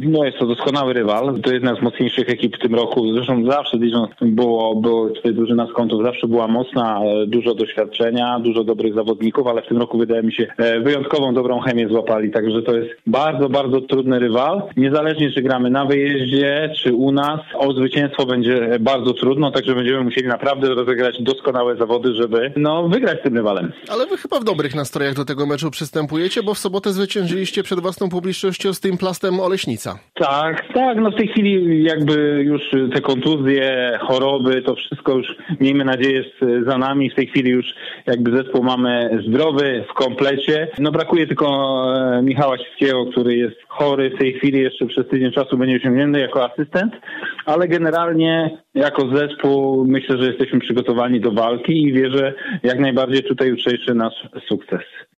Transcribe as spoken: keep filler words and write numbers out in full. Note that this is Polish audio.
No jest to doskonały rywal. To jedna z mocniejszych ekip w tym roku. Zresztą zawsze Dijon było, było tutaj drużyna z Kątów zawsze była mocna, dużo doświadczenia, dużo dobrych zawodników, ale w tym roku wydaje mi się wyjątkową dobrą chemię złapali. Także to jest bardzo, bardzo trudny rywal. Niezależnie czy gramy na wyjeździe, czy u nas, o zwycięstwo będzie bardzo trudno, także będziemy musieli naprawdę rozegrać doskonałe zawody, żeby no, wygrać z tym rywalem. Ale wy chyba w dobrych nastrojach do tego meczu przystępujecie, bo w sobotę zwyciężyliście przed własną publicznością z tym Plastem Oleśnica. Tak, tak, no w tej chwili jakby już te kontuzje, choroby, to wszystko już miejmy nadzieję jest za nami. W tej chwili już jakby zespół mamy zdrowy, w komplecie. No brakuje tylko Michała Siwskiego, który jest chory w tej chwili, jeszcze przez tydzień czasu będzie osiągnięty jako asystent, ale generalnie jako zespół myślę, że jesteśmy przygotowani do walki i wierzę jak najbardziej tutaj jutrzejszy nasz sukces.